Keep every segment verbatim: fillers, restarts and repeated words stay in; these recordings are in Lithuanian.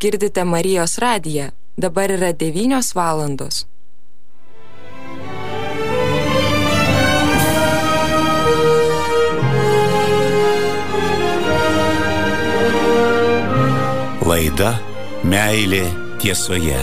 girdite Marijos radiją. Dabar yra devynios valandos. Laida Meilė tiesoje.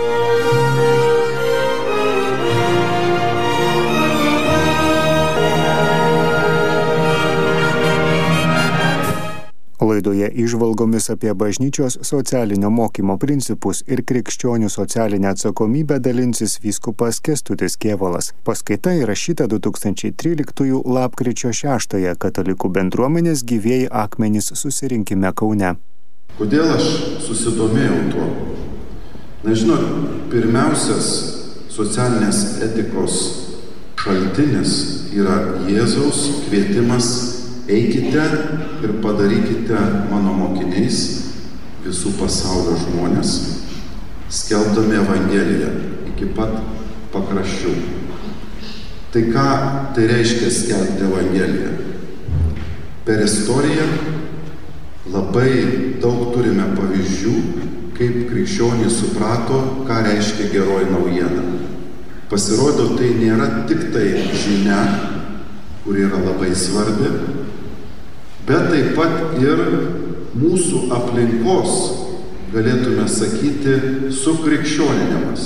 Laidoje įžvalgomis apie bažnyčios socialinio mokymo principus ir krikščionių socialinę atsakomybę dalinsis vyskupas Kęstutis Kėvalas. Paskaita įrašyta du tūkstančiai tryliktųjų lapkričio šeštąją katalikų bendruomenės Gyvieji akmenys susirinkime Kaune. Kodėl aš susidomėjau tuo? Nežinau, pirmiausias socialinės etikos šaltinis yra Jėzaus kvietimas: eikite ir padarykite mano mokiniais visų pasaulio žmonės, skelbdami Evangeliją iki pat pakraščių. Tai ką tai reiškia skelbti Evangeliją? Per istoriją labai daug turime pavyzdžių, kaip krikščionys suprato, ką reiškia geroji naujiena. Pasirodo, tai nėra tik tai žinia, kuri yra labai svarbi, bet taip pat ir mūsų aplinkos, galėtume sakyti, sukrikščioninimas.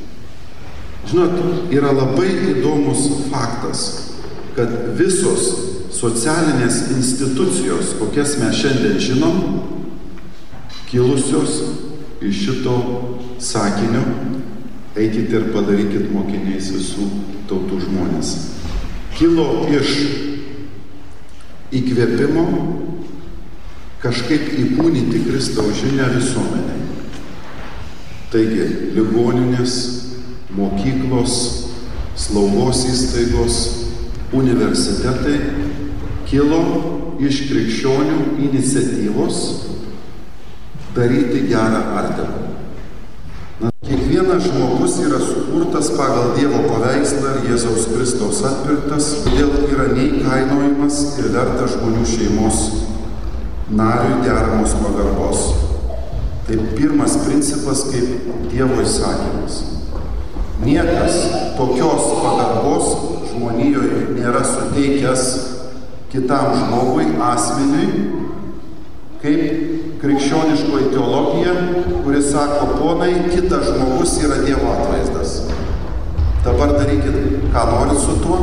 Žinot, yra labai įdomus faktas, kad visos socialinės institucijos, kokias mes šiandien žinom, kilusios iš šito sakinio: eikite ir padarykit mokiniais visų tautų žmonės. Kilo iš įkvėpimo kažkaip įkūnyti Kristaus žinią visuomenei. Taigi, ligoninės, mokyklos, slaugos įstaigos, universitetai kilo iš krikščionių iniciatyvos daryti gerą artimą. Na, kiekvienas žmogus yra sukurtas pagal Dievo paveikslą ir Jėzaus Kristaus atpirktas, todėl yra neįkainojamas ir vertas žmonių šeimos nariui deramos pagarbos. Tai pirmas principas kaip Dievo įsakymas. Niekas tokios pagarbos žmonijoje nėra suteikęs kitam žmogui, asmeniui, kaip krikščioniškoji teologija, kuris sako: ponai, kitas žmogus yra Dievo atvaizdas. Dabar darykit, ką norit su tuo,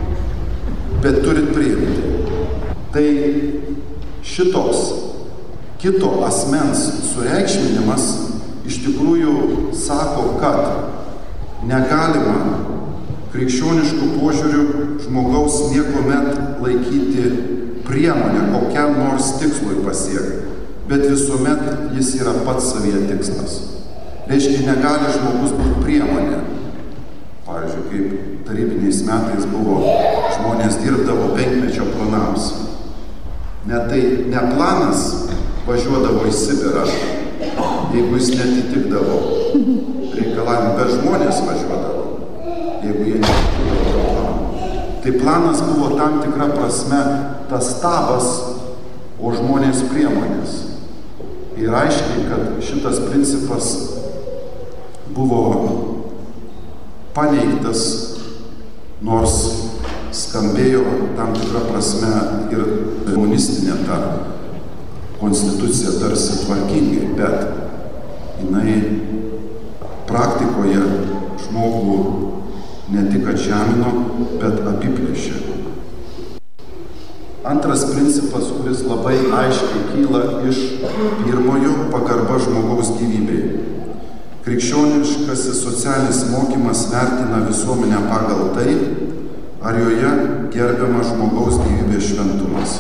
bet turit priimti. Tai šitos kito asmens sureikšminimas iš tikrųjų sako, kad negalima krikščioniškų požiūrių žmogaus niekuomet laikyti priemonę kokiam nors tikslui pasiekti, bet visuomet jis yra pats savyje tikslas. Reiškia, negali žmogus būti priemonė. Pavyzdžiui, kaip tarybiniais metais buvo, žmonės dirbdavo penkmečio planams. Net tai ne planas važiuodavo į Sibirą, jeigu jis netitikdavo reikalavimų, bet žmonės važiuodavo, jeigu jie netitikdavo planų. Tai planas buvo tam tikra prasme tas stabas, o žmonės priemonės. Ir aiškiai, kad šitas principas buvo paneigtas, nors skambėjo tam tikrą prasme ir komunistinė ta konstitucija tarsi tvarkingai, bet jinai praktikoje žmogų ne tik atžemino, bet apiplėšė. Antras principas, kuris labai aiškiai kyla iš pirmojo, pagarba žmogaus gyvybei. Krikščioniškasis socialinis mokymas vertina visuomenę pagal tai, ar joje gerbiama žmogaus gyvybės šventumas.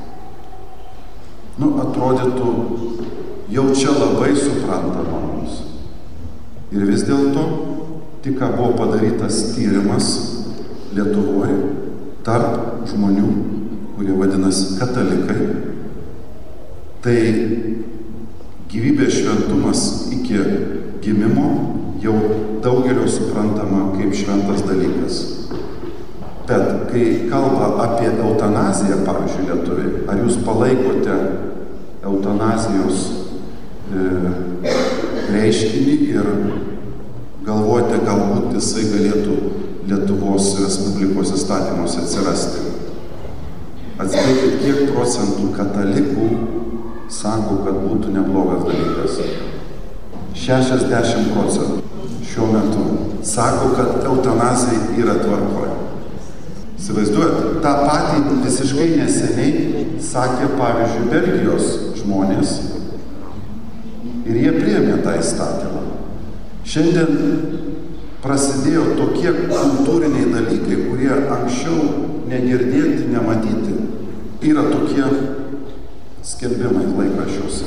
Nu, atrodytų, jau čia labai suprantama mums. Ir vis dėlto, tik ką buvo padarytas tyrimas Lietuvoje tarp žmonių, kurie vadinasi katalikai, tai gyvybės šventumas iki gimimo jau daugelio suprantama kaip šventas dalykas. Bet kai kalba apie eutanaziją, pavyzdžiui, lietuviai, ar jūs palaikote eutanazijos e, reiškinį ir galvojate, galbūt jisai galėtų Lietuvos Respublikos įstatymuose atsirasti. Atspėkit, kiek procentų katalikų sako, kad būtų neblogas dalykas. šešiasdešimt procentų šiuo metu sako, kad eutanazija yra tvarkoje. Įsivaizduojate, tą patį visiškai neseniai sakė, pavyzdžiui, Belgijos žmonės ir jie priėmė tą įstatymą. Šiandien prasidėjo tokie kultūriniai dalykai, kurie anksčiau negirdėti, nematyti. Yra tokie skelbimai laikraščiuose.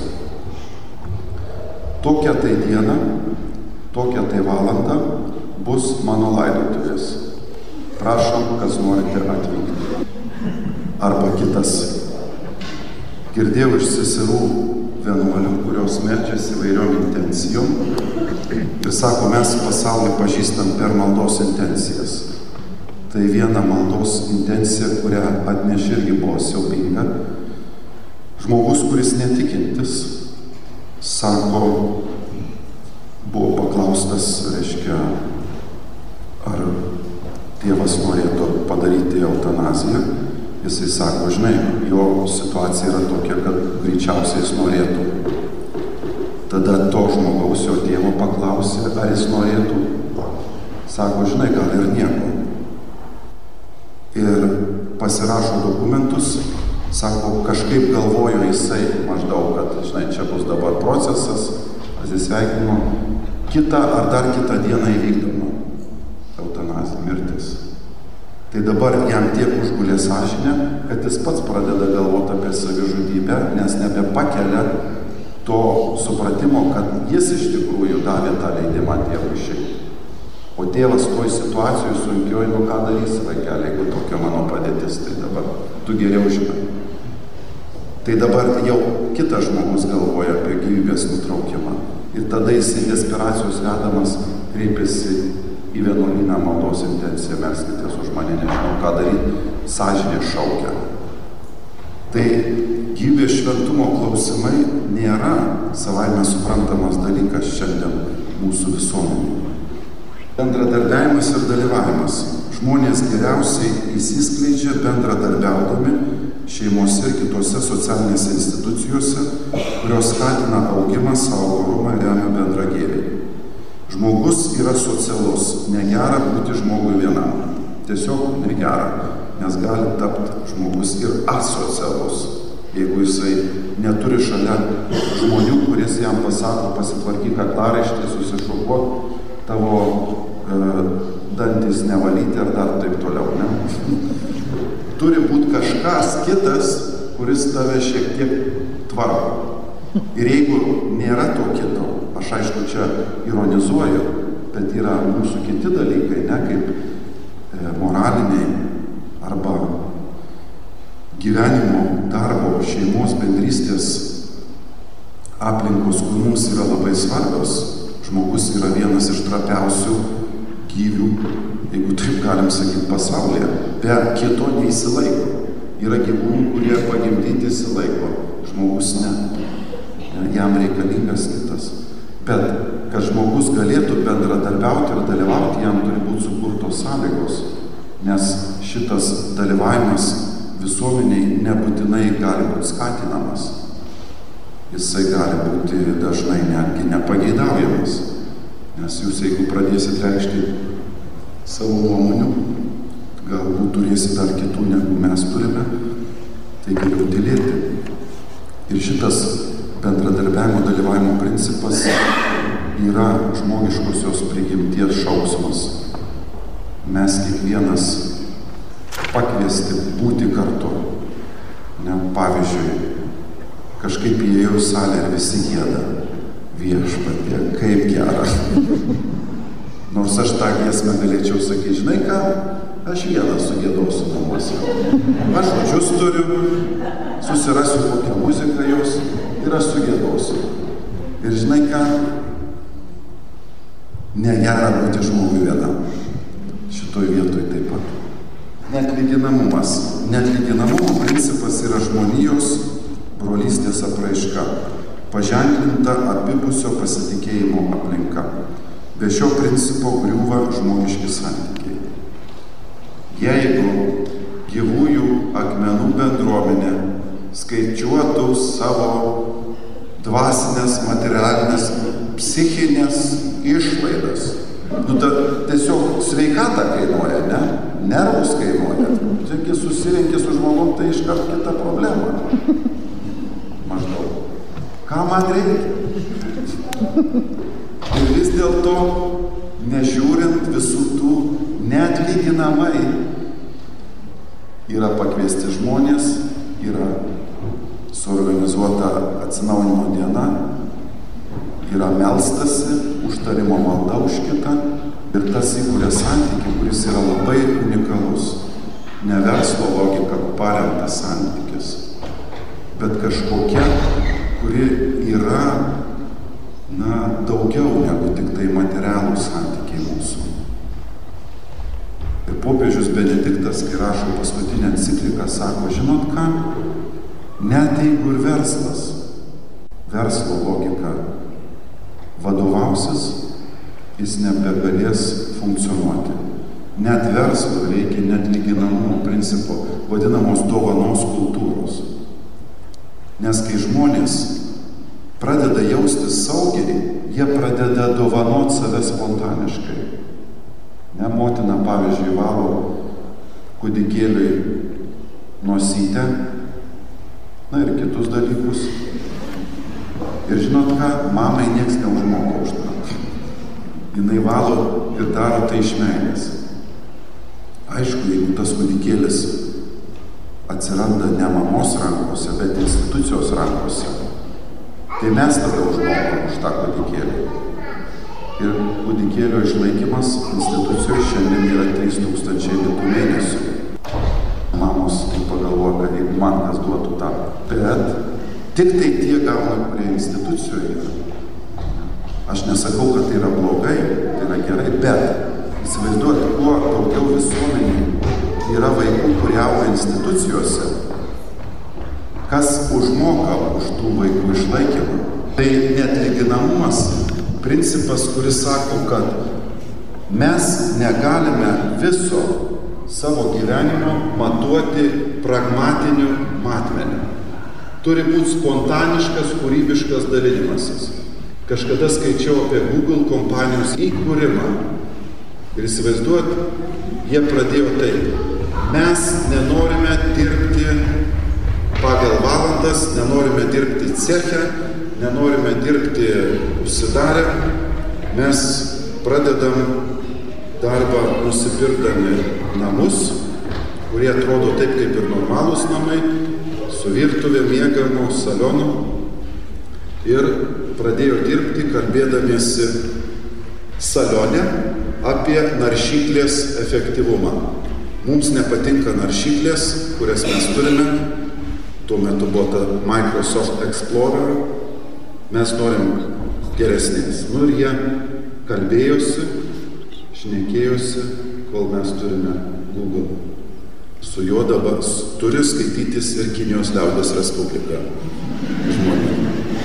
Tokią tai dieną, tokią tai valandą bus mano laidotuvės. Prašom, kas norite atvykti. Arba kitas. Girdėjau iš seserų vienuolių, kurios meldžiasi įvairiom intencijom ir sako, mes pasaulį pažįstam per maldos intencijas. Tai viena maldos intencija, kurią atnešė irgi buvo siaubinga. Žmogus, kuris netikintis, sako, buvo paklaustas, reiškia, ar tėvas norėtų padaryti eutanaziją. Jisai sako, žinai, jo situacija yra tokia, kad greičiausiai jis norėtų. Tada to žmogaus, jo tėvo paklausė, ar jis norėtų. Sako, žinai, gal ir nieko. Ir pasirašo dokumentus, sako, kažkaip galvojo jisai maždaug, kad, žinai, čia bus dabar procesas, atsisveikinimo, kitą ar dar kitą dieną įvykdoma eutanazija, mirtis. Tai dabar jam tiek užgulė sąžinę, kad jis pats pradeda galvoti apie savižudybę, nes nebepakelia to supratimo, kad jis iš tikrųjų davė tą leidimą tėvui išeiti. O tėvas toj situacijoje sunkioj, nu ką darys, vaikeli, jeigu tokia mano padėtis, tai dabar tu geriau žinai. Tai dabar jau kitas žmogus galvoja apie gyvybės nutraukimą. Ir tada jis į desperacijos vedamas kreipiasi į vienuolyną maldos intenciją, melskitės už mane, nežinau ką daryti, sąžinė šaukia. Tai gyvybės šventumo klausimai nėra savaime suprantamas dalykas šiandien mūsų visuomenėje. Bendradarbiavimas ir dalyvavimas. Žmonės geriausiai įsiskleidžia bendradarbiaudami šeimose ir kitose socialinėse institucijose, kurios skatina augimą, savo orumą ir remia bendrą gėrį. Žmogus yra socialus, negera būti žmogui vienam. Tiesiog negera, nes gali tapti žmogus ir asocialus, jeigu jisai neturi šalia žmonių, kuris jam pasako, pasitvarkyk kaklaraištį, susišukuok, tavo e, dantis nevalyti ar dar taip toliau, ne? Turi būti kažkas kitas, kuris tave šiek tiek tvarko. Ir jeigu nėra to kito, aš aišku čia ironizuoju, bet yra mūsų kiti dalykai, ne, kaip e, moraliniai arba gyvenimo, darbo, šeimos, bendrystės aplinkos, kur mums yra labai svarbios. Žmogus yra vienas iš trapiausių gyvių, jeigu taip galim sakyti, pasaulyje. Be kito neįsilaiko. Yra gyvūnų, kurie pagimdyti įsilaiko, žmogus ne. Jam reikalingas kitas. Bet, kad žmogus galėtų bendradarbiauti ir dalyvauti, jam turi būti sukurtos sąlygos. Nes šitas dalyvavimas visuomeniai nebūtinai gali būti skatinamas. Jisai gali būti dažnai netgi nepageidaujamas. Nes jūs, jeigu pradėsit reikšti savo nuomonių, galbūt turėsit dar kitų, negu mes turime, tai geriau tylėti. Ir šitas bendradarbiavimo dalyvavimo principas yra žmogiškosios prigimties šauksmas. Mes kiekvienas pakviesti būti kartu. Ne, pavyzdžiui, kažkaip įėjau į salę ir visi gieda. Viešpatie, kaip gera. Nors aš tą giesmę galėčiau sakyti, žinai ką, aš vieną sugiedosiu namuose. Aš žodžius turiu, susirasiu kokią muziką jos ir aš sugiedosiu. Ir žinai ką, negera būti žmogui vienam. Šitoj vietoj taip pat. Neatlyginamumas. Neatlyginamumo principas yra žmonijos brolystės apraiška. paženklinta abipusio pasitikėjimo aplinka. Be šio principo griūva žmogiški santykiai. Jeigu gyvųjų akmenų bendruomenė skaičiuotų savo dvasinės, materialinės, psichinės išlaidas, nu, ta tiesiog sveikatą kainuoja, ne? Nervus kainuoja. Taigi susirinkė su žmogum, tai iškart kita problema. Maždaug. Ką man reikia? Ir vis dėlto, nežiūrint visų tų, neatlyginamai yra pakviesti žmonės, yra suorganizuota atsinaujinimo diena, yra melstasi, užtarimo malda už kitą ir tas įkūrė santykį, kuris yra labai unikalus. Ne verslo logika paremtas santykis, bet kažkokia, kuri yra na, daugiau negu tik tai materialų santykiai mūsų. Ir popiežius Benediktas, kai rašo paskutinę encikliką, sako, žinot ką, net jeigu ir verslas, verslo logika vadovausis, jis nebegalės funkcionuoti. Net verslo reikia neatlyginamumo principo, vadinamos dovanos kultūros. Nes kai žmonės pradeda jaustis saugiai, jie pradeda dovanot save spontaniškai. Ne, motina, pavyzdžiui, valo kūdikėliui nosytę, na ir kitus dalykus. Ir žinot ką, mamai nieks neužmoka už tą. Jinai valo ir daro tai iš meilės. Aišku, jeigu tas kūdikėlis atsiranda ne mamos rankose, bet institucijos rankose, tai mes tada užmokam už tą kūdikėlį. Ir kūdikėlio išlaikymas institucijoje šiandien yra trys tūkstančiai litų mėnesių. Mamos pagalvoja, kad jeigu man kas duotų tą, bet tik tai tie gauna, kurie institucijoje yra. Aš nesakau, kad tai yra blogai, tai yra gerai, bet įsivaizduoti, kuo daugiau visuomeniai yra vaikų, kurie auga institucijose, kas užmoka už tų vaikų išlaikymą. Tai neatlyginamumas principas, kuris sako, kad mes negalime viso savo gyvenimo matuoti pragmatiniu matmeniu. Turi būti spontaniškas, kūrybiškas dalinimasis. Kažkada skaičiau apie Google kompanijos įkūrimą. Ir įsivaizduot, jie pradėjo taip. Mes nenorime dirbti pagal valandas, nenorime dirbti ceche, nenorime dirbti užsidarę. Mes pradedam darbą nusipirkdami namus, kurie atrodo taip kaip ir normalūs namai, su virtuvė, miegamu, salionu. Ir pradėjo dirbti, kalbėdamiesi salione apie naršyklės efektyvumą. Mums nepatinka naršyklės, kurias mes turime. Tuo metu buvo ta Microsoft Explorer. Mes norim geresnės. Nu ir jie kalbėjosi, šnekėjosi, kol mes turime Google. Su juo dabar turi skaitytis ir Kinijos liaudies Respublika žmonių.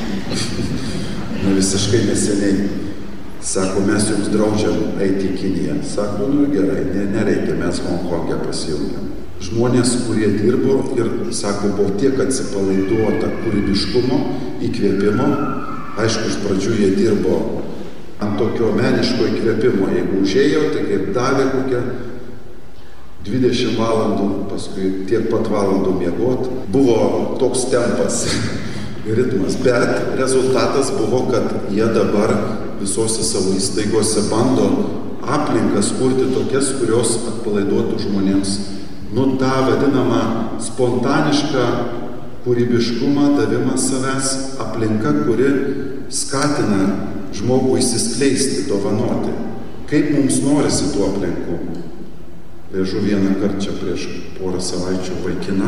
Na, visiškai neseniai. Sako, mes jums draudžiam eiti į Kiniją. Sako, nu gerai, ne, nereikia, mes Honkongę pasijungiam. Žmonės, kurie dirbo ir, sako, buvo tiek atsipalaiduota kūrybiškumo, įkvėpimo. Aišku, iš pradžių jie dirbo ant tokio meniško įkvėpimo. Jeigu užėjo, tai kaip davė kokią dvidešimt valandų, paskui tiek pat valandų miegot. Buvo toks tempas, ritmas, bet rezultatas buvo, kad jie dabar visose savo įstaigose bando aplinkas kurti tokias, kurios atpalaiduotų žmonėms. Nu, tą vadinamą spontanišką kūrybiškumą, davimą savęs, aplinka, kuri skatina žmogų įsiskleisti, dovanoti. Kaip mums norisi tų aplinkų? Vežu vieną kartą čia prieš porą savaičių vaikiną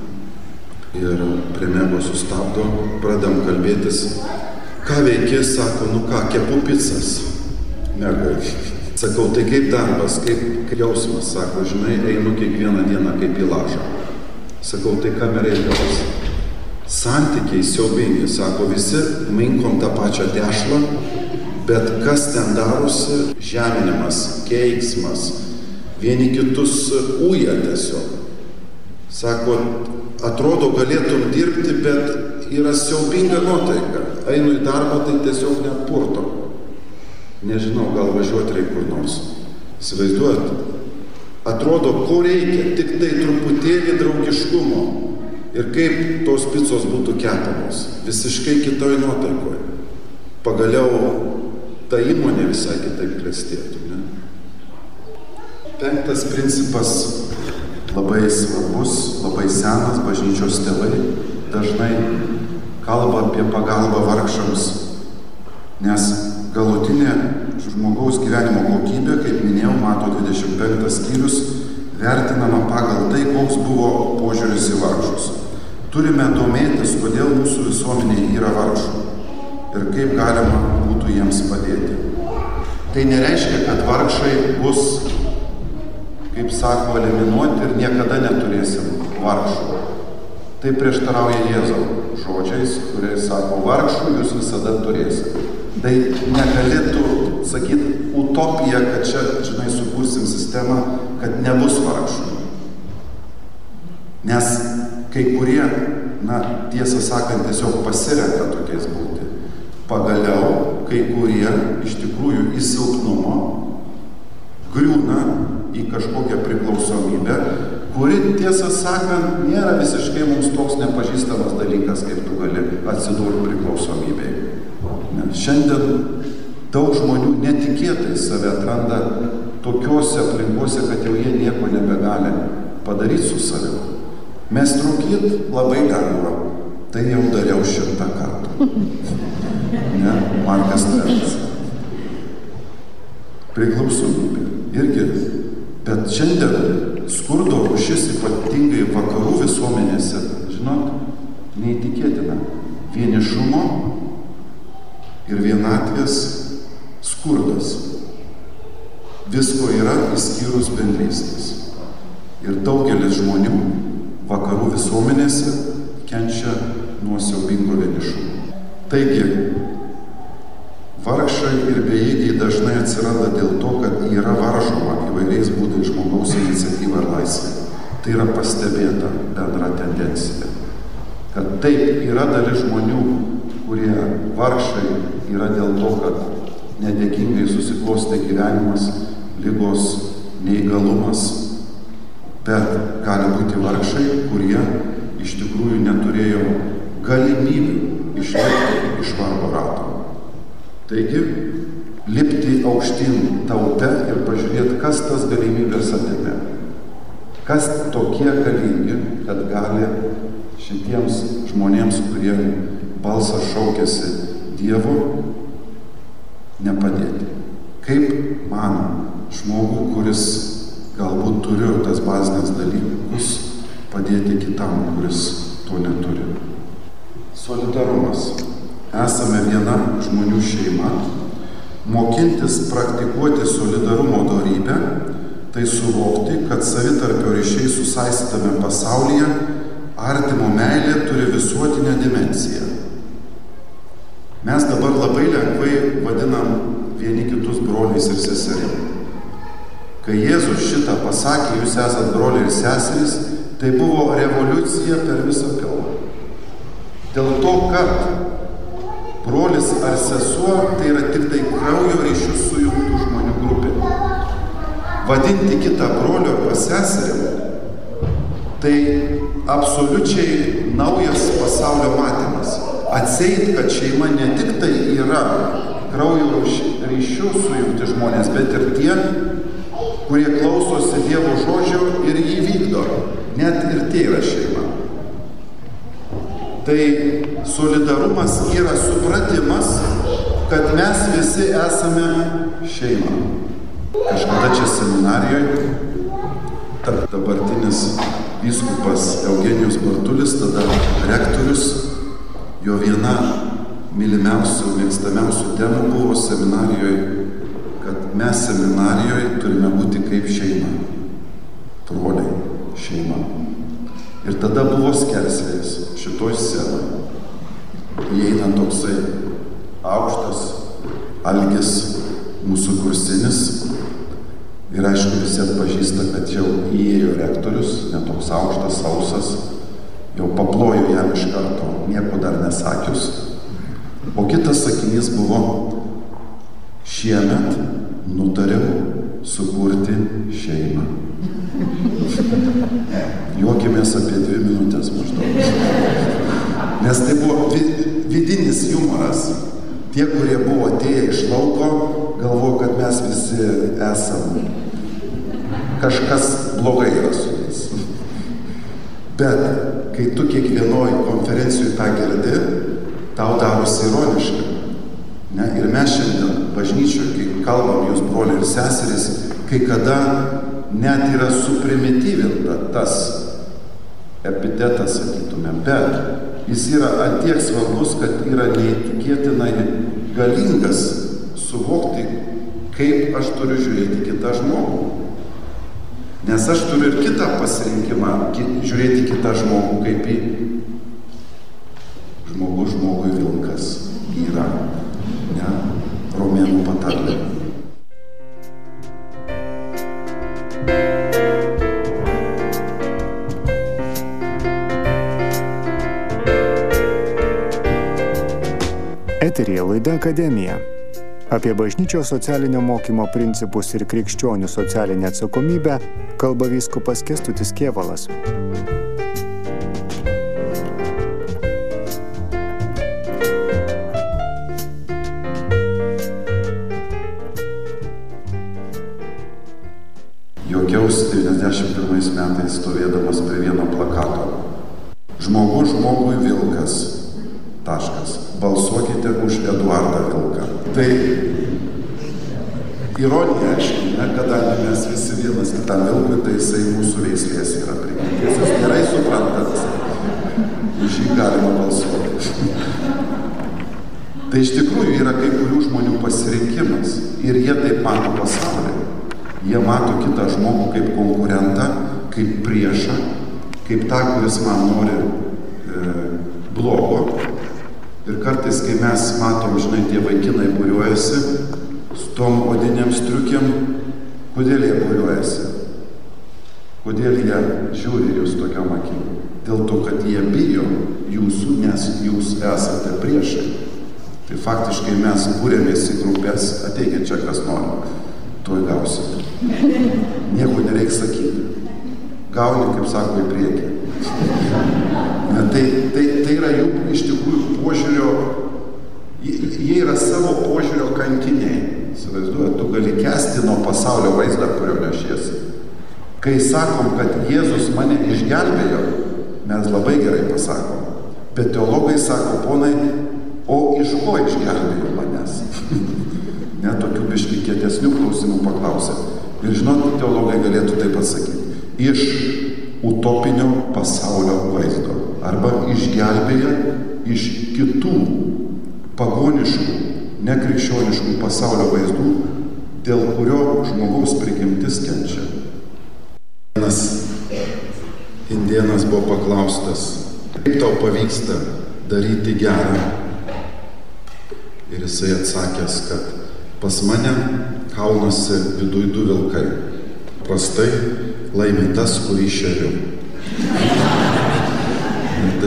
ir prie mėgo sustabdo, pradam kalbėtis. Ką veiki, sako, nu ką, kepu picas. Mėgai. Sakau, tai kaip darbas, kaip jausmas, sako, žinai, einu kiekvieną dieną kaip į lažą. Sakau, tai kam reikalas? santykiai siaubingi, sako, visi minkom tą pačią dešlą, bet kas ten darosi, žeminimas, keiksmas, vieni kitus uja tiesiog. Sako, atrodo galėtum dirbti, bet yra siaubinga nuotaika. Einu į darbą, tai tiesiog net purto. Nežinau, gal važiuoti reikia kur nors. Įsivaizduojat? Atrodo, ko reikia, tik tai truputėlį draugiškumo. Ir kaip tos picos būtų kepamos. Visiškai kitoj nuotaikoje. Pagaliau ta įmonė visai kitaip klestėtų. Ne? Penktas principas labai svarbus, labai senas. Bažnyčios tėvai dažnai kalba apie pagalbą vargšams, nes galutinė žmogaus gyvenimo kokybė, kaip minėjau, Mato dvidešimt penktas skyrius, vertinama pagal tai, koks buvo požiūris į vargšus. Turime domėtis, kodėl mūsų visuomenėje yra vargšų ir kaip galima būtų jiems padėti. Tai nereiškia, kad vargšai bus, kaip sako, eliminuoti ir niekada neturėsim vargšų. Tai prieštarauja Jėzaus žodžiais, kuriais sako, vargšų jūs visada turėsite. Tai negalėtų sakyti utopija, kad čia, žinai, sukursim sistemą, kad nebus vargšų. Nes kai kurie, na, tiesą sakant, tiesiog pasirenka tokiais būti. Pagaliau, kai kurie iš tikrųjų į silpnumo griūna į kažkokią priklausomybę, kuri, tiesą sakant, nėra visiškai mums toks nepažįstamas dalykas, kaip tu gali atsidurti priklausomybėje. Nes šiandien daug žmonių netikėtai save atranda tokiuose aplinkose, kad jau jie nieko nebegali padaryti su savimi. Mes trūkyt labai lengva. Tai jau dariau šimtą kartų. Ne, Markas Tvenas. Priklausomybė. Irgi. Bet šiandien skurdo rūšis ypatingai vakarų visuomenėse, žinot, neįtikėtina. Vienišumo ir vienatvės skurdas. Visko yra išskyrus bendrystės. Ir daugelis žmonių vakarų visuomenėse kenčia nuo siaubingo vienišumo. Taigi, vargšai ir bejėgiai dažnai atsiranda dėl to, kad yra varžoma įvairiais būdais žmogaus iniciatyva ir laisvė. Tai yra pastebėta bendra tendencija. Kad taip yra dalis žmonių, kurie vargšai yra dėl to, kad nedėkingai susiklostė gyvenimas, ligos, neįgalumas, bet gali būti vargšai, kurie iš tikrųjų neturėjo galimybių išlipti iš vargo rato. Taigi, lipti aukštyn taute ir pažiūrėti, kas tas galimybės atėmė. Kas tokie galingi, kad gali šitiems žmonėms, kurie balsas šaukėsi Dievo, nepadėti. Kaip man, žmogų, kuris galbūt turiu tas bazinės dalykus, padėti kitam, kuris to neturi. Solidarumas. Esame viena žmonių šeima. Mokintis praktikuoti solidarumo dorybę, tai suvokti, kad savitarpio ryšiai susaistytame pasaulyje artimo meilė turi visuotinę dimensiją. Mes dabar labai lengvai vadinam vieni kitus broliais ir seserim. Kai Jėzus šitą pasakė, jūs esat broliai ir seserys, tai buvo revoliucija per visą pilną. Dėl to, kad brolis ar sesuo tai yra tik tai kraujo ryšių sujungtų žmonių grupė. Vadinti kitą broliu ar seserim, tai absoliučiai naujas pasaulio matymas. Atseit, kad šeima ne tik tai yra kraujo ryšių sujungti žmonės, bet ir tie, kurie klausosi Dievo žodžio ir jį vykdo. Net ir tai yra šeima. Tai solidarumas yra supratimas, kad mes visi esame šeima. Kažkada čia seminarijoje dabartinis vyskupas Eugenijus Bartulis, tada rektorius, jo viena mylimiausių, mėgstamiausių temų buvo seminarijoje, kad mes seminarijoje turime būti kaip šeima. Broliai, šeima. Ir tada buvo skersvėjis šitoj scenai. Įeina toksai aukštas Algis, mūsų kursinis. Ir aišku, visi atpažįsta, kad jau įėjo rektorius, netoks aukštas, sausas. Jau paplojo jam iš karto, nieko dar nesakius. O kitas sakinys buvo: šiemet nutariau sukurti šeimą. Juokimės apie dvi minutės maždaug. Nes tai buvo vidinis humoras. Tie, kurie buvo atėję iš lauko, galvojo, kad mes visi esam. Kažkas blogai yra su jais. Bet kai tu kiekvienoj konferencijoj tą girdi, tau darosi ironiška. Ne? Ir mes šiandien bažnyčioje, kai kalbam jūs broliai ir seserys, kai kada net yra suprimityvinta tas epitetas, sakytume, bet jis yra atiek svarbus, kad yra neįtikėtinai galingas suvokti, kaip aš turiu žiūrėti kitą žmogų. Nes aš turiu ir kitą pasirinkimą, žiūrėti kitą žmogų, kaip į žmogus žmogui vilkas yra. Ne? Romėnų patarlė. Eteryje laida Akademija. Apie bažnyčios socialinio mokymo principus ir krikščionių socialinę atsakomybę kalba vyskupas Kęstutis Kėvalas. Juokiausi devyniasdešimt pirmais metais stovėdamas prie vieno plakato. Žmogus žmogui vilkas. Taškas. Balsuokite už Eduardą Vilką. Tai ironija, aišku, ne, kadangi mes visi vienas kitam vilkui, tai jisai mūsų veislės yra prigimties. Jūs gerai suprantat, už jį galima balsuoti. Tai iš tikrųjų yra kai kurių žmonių pasirinkimas. Ir jie taip mato pasaulį. Jie mato kitą žmogų kaip konkurentą, kaip priešą, kaip tą, kuris man nori e, blogo. Ir kartais, kai mes matom, žinai, tie vaikinai būriuojasi su tom odinėm striukiam, kodėl jie būriuojasi? Kodėl jie žiūri jūs tokiam akim? Dėl to, kad jie bijo jūsų, nes jūs esate priešai. Tai faktiškai mes būrėmės į grupės, ateikit čia kas nori, tuoj gausit. Nieko nereikia sakyti. Gauni, kaip sako, į priekį. Ne, tai, tai, tai yra jų iš tikrųjų požiūrio, jie yra savo požiūrio kankiniai. Įsivaizduoju, tu gali kęsti nuo pasaulio vaizdą, kurio nešiesi. Kai sakom, kad Jėzus mane išgelbėjo, mes labai gerai pasakom. Bet teologai sako, ponai, o iš ko išgelbėjo manęs? Ne, tokių biškį kietesnių klausimų paklausė. Ir žinot, teologai galėtų taip pasakyti. Iš utopinio pasaulio vaizdo. Arba išgelbėja iš kitų pagoniškų, nekrikščioniškų pasaulio vaizdų, dėl kurio žmogaus prigimtis kenčia. Vienas indėnas buvo paklaustas, kaip tau pavyksta daryti gerą. Ir jisai atsakęs, kad pas mane kaunasi viduj du vilkai. Prastai laimi tas, kurį šeriu. Tai,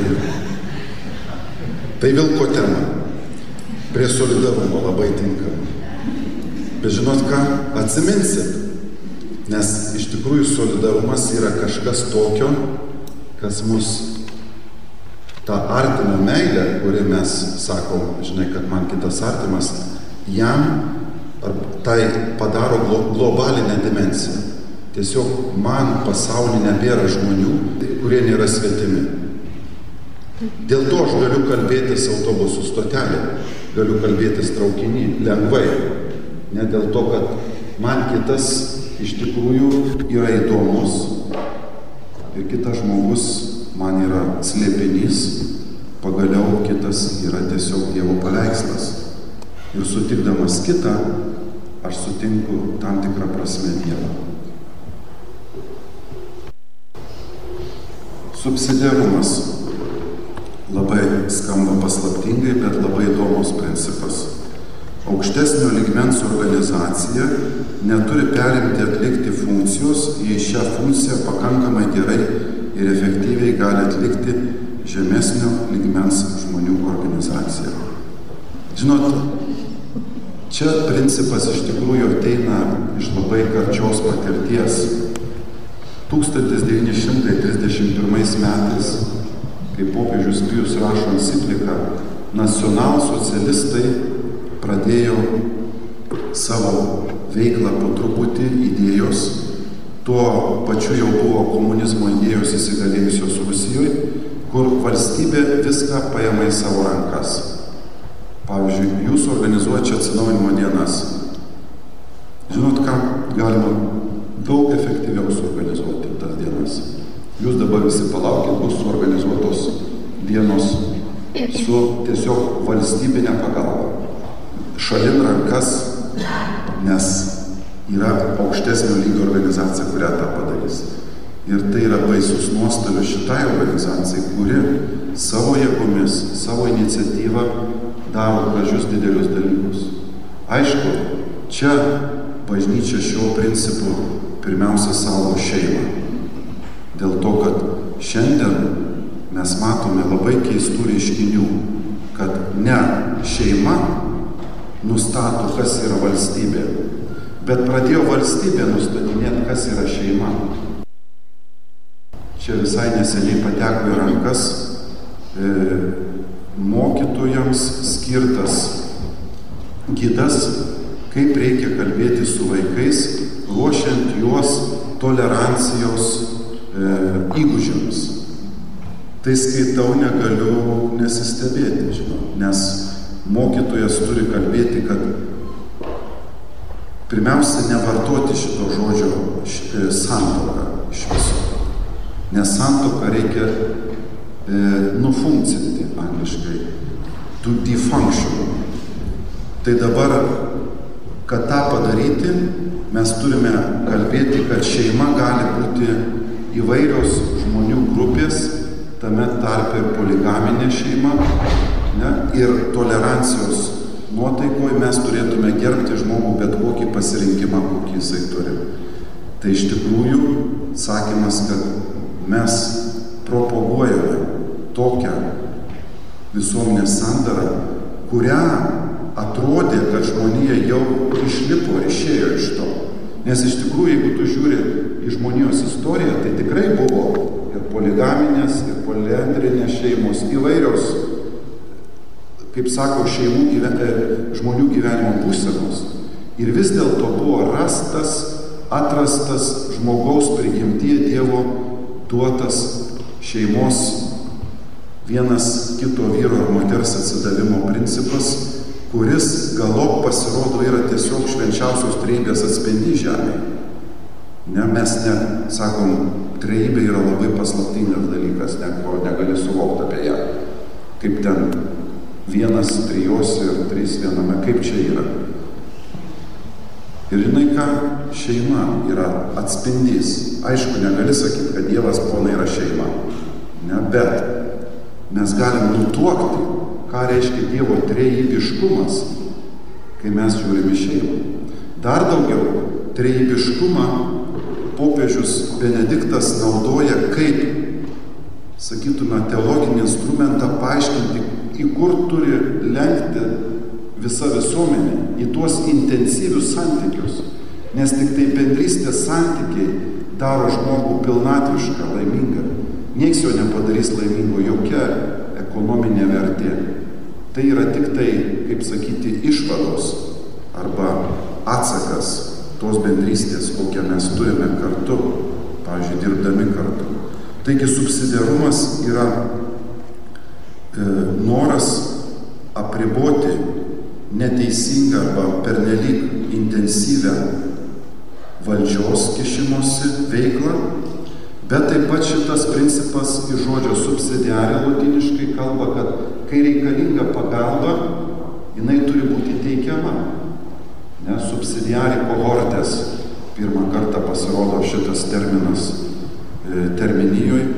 tai vilko tema. Prie solidarumo labai tinkama. Bet žinot ką? Atsiminsit. Nes iš tikrųjų solidarumas yra kažkas tokio, kas mus tą artimą meilę, kurį mes sakom, žinai, kad man kitas artimas, jam ar tai padaro glo, globalinę dimensiją. Tiesiog man pasaulyje nebėra žmonių, kurie nėra svetimi. Dėl to aš galiu kalbėtis autobusų stotelė, galiu kalbėtis traukinį lengvai. Ne dėl to, kad man kitas iš tikrųjų yra įdomus ir kitas žmogus man yra slėpinys, pagaliau kitas yra tiesiog Dievo paveikslas. Ir sutikdamas kitą, aš sutinku tam tikrą prasme Dievą. Subsidiarumas. Labai skamba paslaptingai, bet labai įdomus principas. Aukštesnio lygmens organizacija neturi perimti atlikti funkcijos, jei šią funkciją pakankamai gerai ir efektyviai gali atlikti žemesnio lygmens žmonių organizacija. Žinot, čia principas iš tikrųjų ateina iš labai karčios patirties. tūkstantis devyni šimtai trisdešimt pirmais metais, kai popiežius Pijus rašo encikliką, nacionalsocialistai pradėjo savo veiklą po truputį, idėjos. Tuo pačiu jau buvo komunizmo idėjos įsigalėjusios Rusijoje, kur valstybė viską paima į savo rankas. Pavyzdžiui, jūs organizuojate čia atsinaujinimo dienas. Žinot ką, galima daug efektyviau suorganizuoti tas dienas. Jūs dabar visi palaukit, bus suorganizuotos dienos su tiesiog valstybinė pagalba. Šalin rankas, nes yra aukštesnio lygio organizacija, kurią tą padarys. Ir tai yra baisus nuostolis šitai organizacijai, kuri savo jėgomis, savo iniciatyvą daro gražius didelius dalykus. Aišku, čia bažnyčia šiuo principu pirmiausia saugo šeimą. Dėl to, kad šiandien mes matome labai keistų reiškinių, kad ne šeima nustato, kas yra valstybė, bet pradėjo valstybė nustatinėti, kas yra šeima. Čia visai neseniai pateko į rankas e, mokytojams skirtas gidas, kaip reikia kalbėti su vaikais, ruošiant juos tolerancijos e, įgūdžiams. Tai skaitau, negaliu nesistebėti, žinau, nes mokytojas turi kalbėti, kad pirmiausia nevartoti šito žodžio santuoka iš viso. Nes santuoką reikia e, nufunkcinti angliškai. To defunction. Tai dabar, kad tą padaryti, mes turime kalbėti, kad šeima gali būti įvairios žmonių grupės, tame tarpe ir poligaminė šeima, ne? Ir tolerancijos nuotaikoje mes turėtume gerbti žmogų bet kokį pasirinkimą, kokį jisai turi. Tai iš tikrųjų sakymas, kad mes propaguojame tokią visuomenės sandarą, kurią atrodė, kad žmonija jau išlipo ir išėjo iš to. Nes iš tikrųjų, jeigu tu žiūri į žmonijos istoriją, tai tikrai buvo ir poligaminės, ir poliandrinės šeimos, įvairios, kaip sako, šeimų gyven, žmonių gyvenimo būsenos. Ir vis dėlto buvo rastas, atrastas žmogaus prigimtyje Dievo duotas šeimos vienas kito vyro ar moters atsidavimo principas, kuris galop pasirodo yra tiesiog švenčiausios trejybės atspindys žemėje. Ne, mes ne, sakom, trejybė yra labai paslaptingas dalykas, neko negali suvokti apie ją. Kaip ten vienas trijose ir trys viename, kaip čia yra. Ir žinai ką, šeima yra atspindys. Aišku, negali sakyti, kad Dievas ponai yra šeima. Ne, bet mes galim nutuokti, ką reiškia Dievo trejybiškumas, kai mes žiūrime į šeimą. Dar daugiau, trejybiškumą popiežius Benediktas naudoja kaip, sakytume, teologinį instrumentą paaiškinti, į kur turi lenkti visa visuomenė, į tuos intensyvius santykius. Nes tik tai bendrystės santykiai daro žmogų pilnatvišką, laimingą. Niekas jo nepadarys laimingo, jokia ekonominė vertė. Tai yra tik tai, kaip sakyti, išvados arba atsakas tos bendrystės, kokią mes turime kartu, pavyzdžiui, dirbdami kartu. Taigi subsidiarumas yra e, noras apriboti neteisingą arba pernelyg intensyvę valdžios kišimosi veiklą, bet taip pat šitas principas iš žodžio subsidiarė lotiniškai kalba, kad kai reikalinga pagalba, jinai turi būti teikiama. Ne, subsidiarė kohortės, pirmą kartą pasirodo šitas terminas e, terminijoje,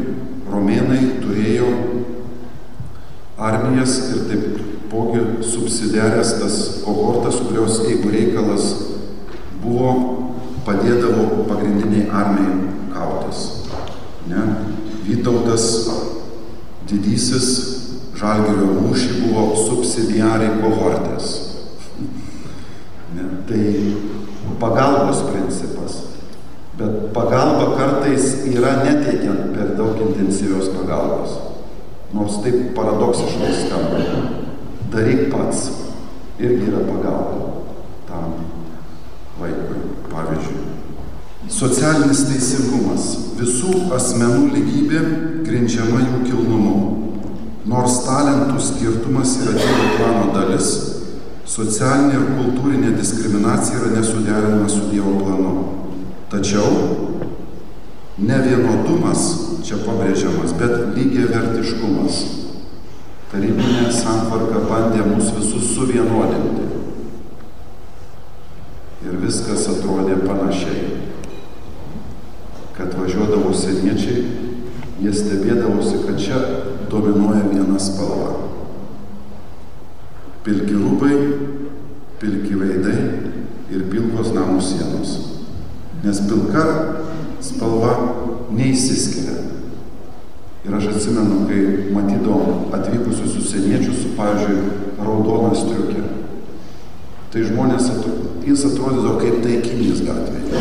romėnai turėjo armijas ir taipogi subsidiarės tas kohortas, kurios, jeigu reikalas buvo, padėdavo pagrindiniai armijai kautis. Ne? Vytautas didysis Žalgirio mūšį buvo subsidiariai kohortės. Ne? Tai pagalbos principas. Bet pagalba kartais yra neteikiant per daug intensyvios pagalbos. Nors taip paradoksiškai skamba. Daryk pats. Irgi yra pagalba tam vaikui. Pavyzdžiui, socialinis teisingumas. Visų asmenų lygybė grindžiama jų kilnumu. Nors talentų skirtumas yra Dievo plano dalis, socialinė ir kultūrinė diskriminacija yra nesuderinama su Dievo planu. Tačiau ne vienodumas čia pabrėžiamas, bet lygiavertiškumas. Tarybinė santvarka bandė mus visus suvienodinti. Ir viskas atrodė panašiai. Kad važiuodavo seniečiai, jie stebėdavosi, kad čia dominuoja viena spalva. Pilki rūbai, pilki veidai ir pilkos namų sienos. Nes pilka spalva neįsiskiria. Ir aš atsimenu, kai matydavom atvykusius užsieniečius su, pavyzdžiui, raudona striukė. Tai žmonės, jis atrodydavo kaip taikinys gatvėje.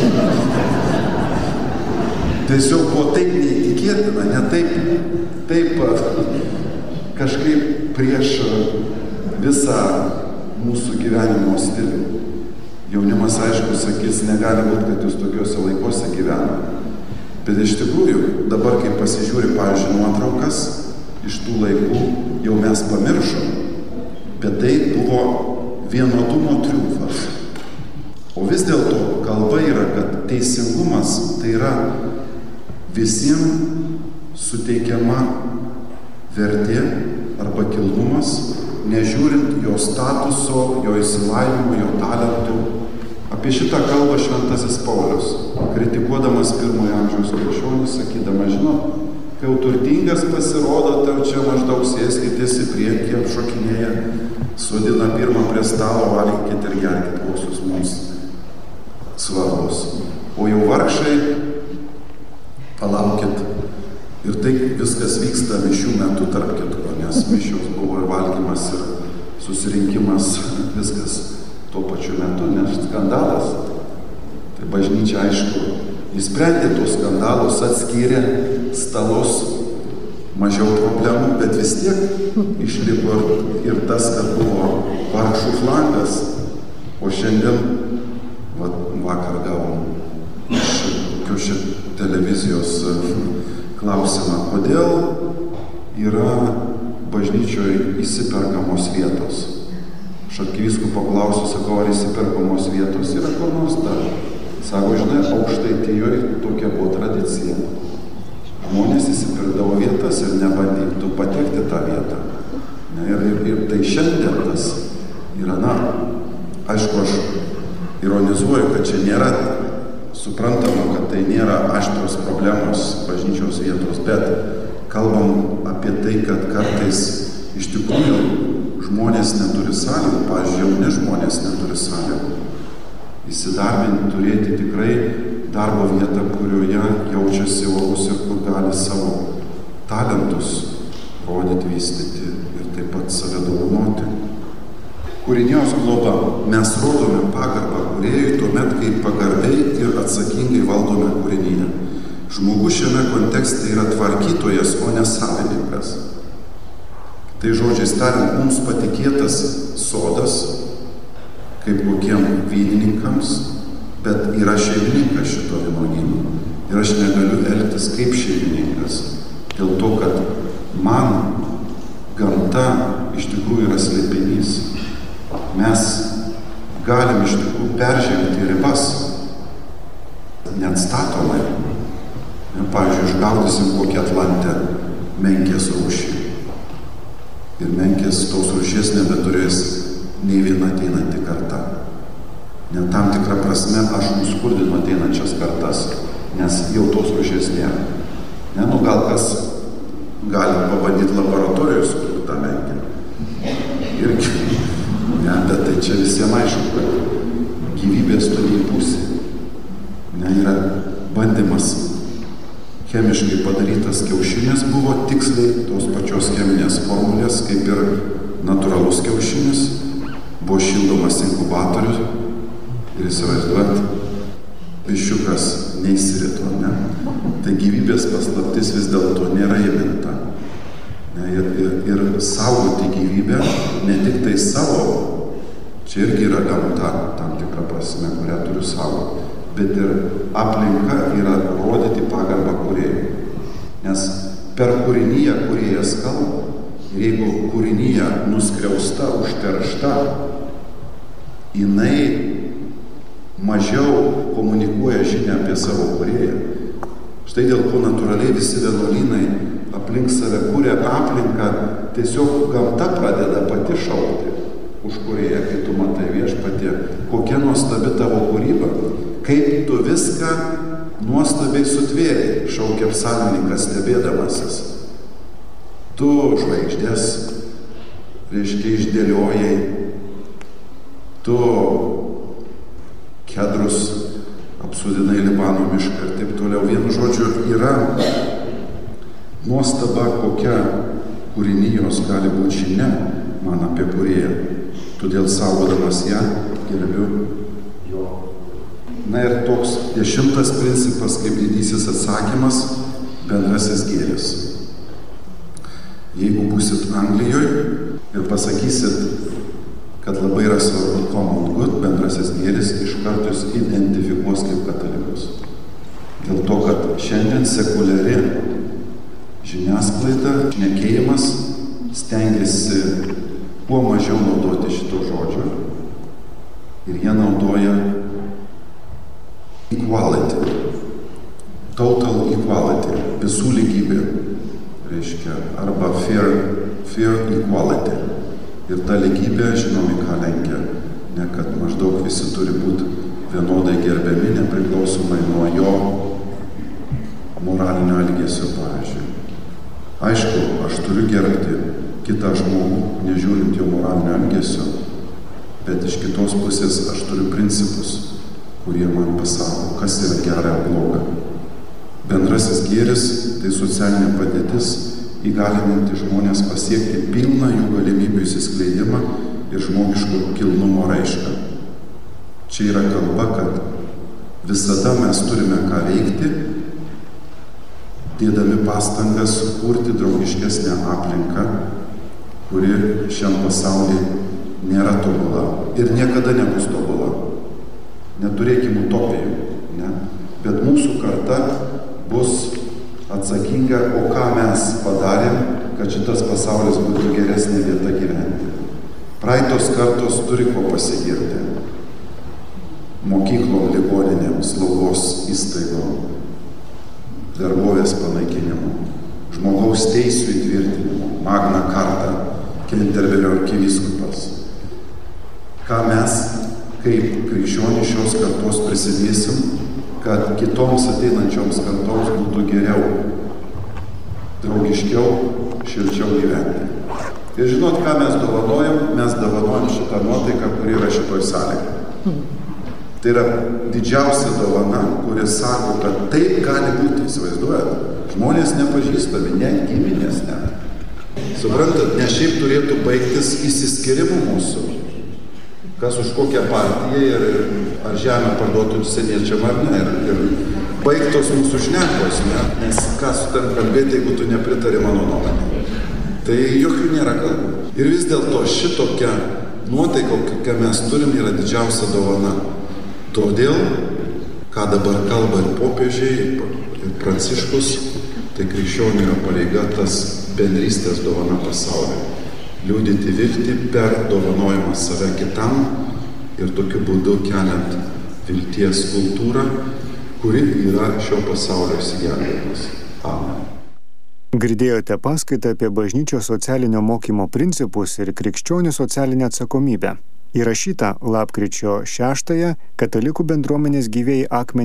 Tiesiog buvo taip neįtikėtina, ne taip, taip kažkaip prieš visą mūsų gyvenimo stilių. Jaunimas, aišku, sakys, negali būti, kad jūs tokiuose laikuose gyvena. Bet iš tikrųjų, dabar, kai pasižiūri, pavyzdžiui, nuotraukas iš tų laikų, jau mes pamiršom, bet tai buvo vienodumo triumfas. O vis dėlto kalba yra, kad teisingumas tai yra visiems suteikiama vertė arba kilnumas, nežiūrint jo statuso, jo išsilavinimo, jo talentų. Apie šitą kalbą šventasis Paulius, kritikuodamas pirmojo amžiaus krikščionis, sakydamas, žinot, kai jau turtingas pasirodo, tai čia maždaug sėskitės į priekį, apšokinėja, sodina pirmą prie stalo, valgykit ir gerkit, kokius mums svarbus. O jau vargšai, palaukit. Ir tai viskas vyksta mišių metu tarp kitko, nes mišios buvo ir valgymas, ir susirinkimas, viskas tuo pačiu metu, nes skandalas. Tai bažnyčia, aišku, įsprendė tos skandalus, atskyrė stalus, mažiau problemų, bet vis tiek išliko ir tas, kad buvo vargšų flangas. O šiandien, va, vakar gavom iš kokios televizijos klausimą, kodėl yra bažnyčioje įsiperkamos vietos. Aš arkivyskupo paklausiu, sakau, ar įsiperkamos vietos yra kur nors dar. Sako, žinai, Aukštaitijoje tokia buvo tradicija. Žmonės įsipirkdavo vietas ir nebandyktų patekti tą vietą. Ne, ir, ir, ir tai šiandien tas yra, na, aišku, aš ironizuoju, kad čia nėra suprantama, kad tai nėra aštrios problemos bažnyčios vietos, bet kalbam apie tai, kad kartais iš tikrųjų žmonės neturi sąlygų, pavyzdžiui, jauni žmonės neturi sąlygų. Įsidarbinti, turėti tikrai darbo vietą, kurioje jaučiasi orus ir kur gali savo talentus rodyti, vystyti ir taip pat save dovanoti. Kūrinijos globa. Mes rodome pagarbą kūrėjui tuomet, kai pagarbiai ir atsakingai valdome kūrinyje. Žmogus šiame kontekste yra tvarkytojas, o ne savininkas. Tai žodžiais tariant, mums patikėtas sodas, kaip kokiem vynininkams, bet yra šeimininkas šito vynuogyno. Ir aš negaliu elgtis kaip šeimininkas, dėl to, kad man gamta iš tikrųjų yra slėpinys. Mes galim iš tikrųjų peržengti ribas, neatstatomai. Pavyzdžiui, išgaudysim kokį Atlantę menkės rūšį. Ir menkės tos rūšies nebeturės nei viena ateinanti karta. Net tam tikrą prasme aš nuskurdinu ateinančias kartas, nes jau tos rūšies nėra. Ne, nu gal kas gali pabandyti laboratorijos sukurti tą menkę. Irgi. Ne, bet tai čia visiems aišku, kad gyvybės turi pusė. Ne, yra bandymas chemiškai padarytas kiaušinis buvo tiksliai tos pačios cheminės formulės, kaip ir natūralus kiaušinis, buvo šildomas inkubatorius ir įsivaizduot, biščiukas neįsirito, ne? Tai gyvybės paslaptis vis dėlto nėra įminta. Ne? Ir, ir, ir saugoti gyvybę, ne tik tai savo, čia irgi yra gamta, tam tikra prasme, kurią turiu saugoti, bet ir aplinka yra rodyti pagarbą kūrėjui. Nes per kūrinyje kūrėjas kalba, ir jeigu kūrinyje nuskriausta, užteršta, jinai mažiau komunikuoja žinią apie savo kūrėją. Štai dėl ko natūraliai visi vienuolynai aplink save kūrė aplinką, tiesiog gamta pradeda pati šaukti už kūrėją, kai tu matai viešpatie, kokia nuostabi tavo kūryba, kaip tu viską nuostabiai sutvėrei, šaukia psalmininkas stebėdamasis. Tu žvaigždės, reiškia, išdėliojai, tu kedrus apsodinai Libano mišką ir taip toliau. Vienu žodžiu, yra nuostaba, kokia kūrinijos gali būti žinia man apie kūrėją. Todėl saugodamas ją gerbiu jo. Na ir toks dešimtas principas, kaip didysis atsakymas, bendrasis gėris. Jeigu būsit Anglijoje ir pasakysit, kad labai yra svarbu common good, bendrasis gėris, iš karto jūs identifikuos kaip katalikus. Dėl to, kad šiandien sekuliari žiniasklaida, šnekėjimas stengiasi kuo mažiau naudoti šito žodžio ir jie naudoja equality, total equality, visų lygybė, reiškia, arba fair, fair equality. Ir ta lygybė, žinom, į ką lenkia, ne kad maždaug visi turi būti vienodai gerbiami, nepriklausomai nuo jo moralinio elgesio, pavyzdžiui. Aišku, aš turiu gerbti kitą žmogų, nežiūrint jo moralinio elgesio, bet iš kitos pusės aš turiu principus, kurie man pasako, kas yra gera ir bloga. Bendrasis gėris – tai socialinė padėtis, įgalinanti žmonės pasiekti pilną jų galimybių įsiskleidimą ir žmogiško kilnumo raišką. Čia yra kalba, kad visada mes turime ką veikti, dėdami pastangas sukurti draugiškesnę aplinką, kuri šiam pasaulyje nėra tobula ir niekada nebus tobula. Neturėkime utopijų, ne? Bet mūsų karta bus atsakinga, o ką mes padarėm, kad šitas pasaulis būtų geresnė vieta gyventi. Praeitos kartos turi ko pasigirti. Mokyklom, ligoninėm, slaugos įstaigom, vergovės panaikinimu, žmogaus teisų įtvirtinimu, Magna Carta, Kenterberio arkivyskupas. Ką mes, kaip krikščionys šios kartos prisidėsim, kad kitoms ateinančioms kartoms būtų geriau, draugiškiau, šilčiau gyventi. Ir žinot, ką mes dovanojam? Mes dovanojam šitą nuotaiką, kuri yra šitoj salėje. Tai yra didžiausia dovana, kuri sako, kad taip gali būti, įsivaizduojat. Žmonės nepažįstami, net giminės net. Suprantat, ne šiaip turėtų baigtis įsiskirimu mūsų. Kas už kokią partiją ir ar žemę parduotų užsieniečiam ar ne. Ir, ir baigtos mūsų šnekos, ne? Nes ką su ten kalbėti, jeigu tu nepritari mano nuomonė. Tai jokių nėra kalbų. Ir vis dėlto šitokia nuotaika, kokią mes turim, yra didžiausia dovana. Todėl, ką dabar kalba ir popiežiai, ir Pranciškus, tai krikščionių yra pareiga tas bendrystės dovana pasaulyje. Liudyti viltį per dovanojimą save kitam ir tokiu būdu keliant vilties kultūrą, kuri yra šio pasaulio išsigelbėjimas. Amen. Girdėjote paskaitą apie bažnyčios socialinio mokymo principus ir krikščionių socialinę atsakomybę. Įrašyta lapkričio šeštąją Katalikų bendruomenės gyvėjai Akmenės